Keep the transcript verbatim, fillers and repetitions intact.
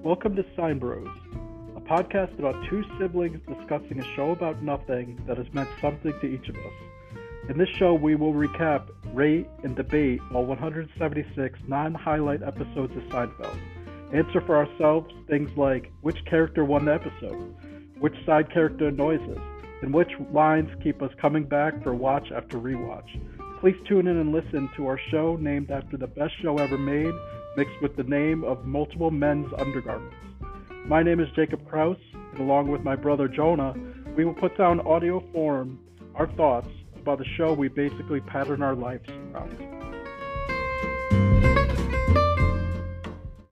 Welcome to Sign Bros, a podcast about two siblings discussing a show about nothing that has meant something to each of us. In this show, we will recap, rate, and debate all one hundred seventy-six non-highlight episodes of Seinfeld. Answer for ourselves things like which character won the episode, which side character annoys us, and which lines keep us coming back for watch after rewatch. Please tune in and listen to our show named after the best show ever made, mixed with the name of multiple men's undergarments. My name is Jacob Kraus, and along with my brother Jonah, we will put down audio form our thoughts about the show we basically pattern our lives around.